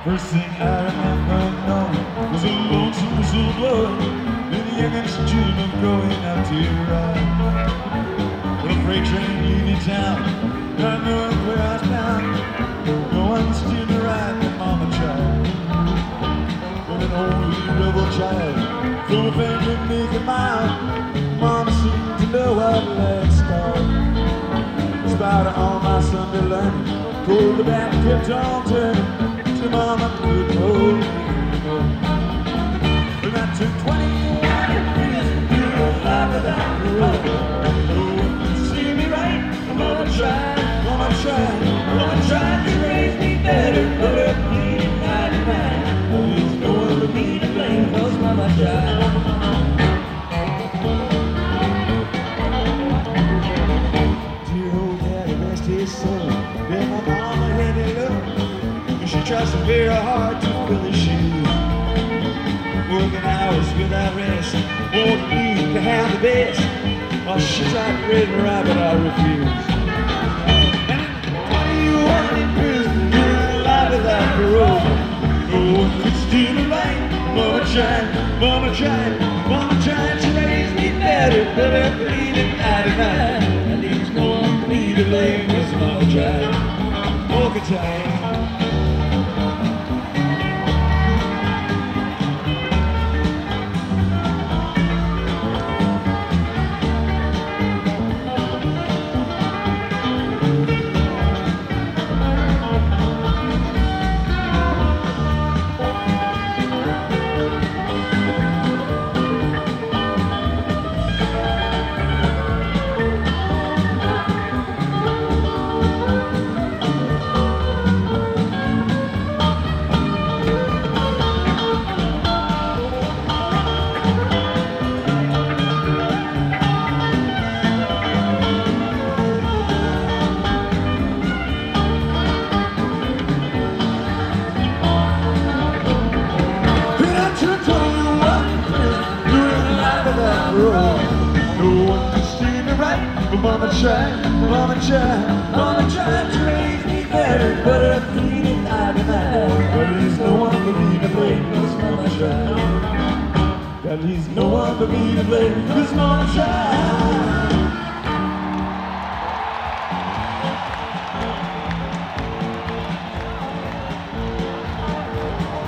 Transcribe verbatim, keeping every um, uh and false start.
First thing I remember knowing was a lonesome whistle blowing in the youngest dream of growing up to ride. When a freight train leaving town, not knowing where I was bound, no one stood to ride, but Mama tried. When an old rebel child, full of anger beneath a mile, Mama seemed to know what let's start. In spite of all my Sunday learning, pulled the back, kept on turning. Mama couldn't hold me anymore. And that took twenty-one years to do a life without the road. No one could see me right. Mama tried, Mama tried, Mama tried to raise me better, but her bleeding ninety-nine. There's no one but me to blame, 'cause Mama tried. Dear old daddy, rest his soul. Yeah, my mama had it up. She tries so very hard to fill his shoes, working hours without rest, wanting me to have the best. While she tried to raise me right, but I refused. And twenty-one in prison, doing a life without parole. No one could steal the right. Mama tried, Mama tried, Mama tried to raise me better, but her bleeding ninety-nine. And there's no one for me to blame, 'cause Mama tried. Walking tight. No one could steer me right, but Mama tried, Mama tried, Mama tried to raise me better, but her bleeding ninety-nine. But there's no one but me to blame, 'cause Mama tried. At least no one but me to blame, 'cause Mama tried.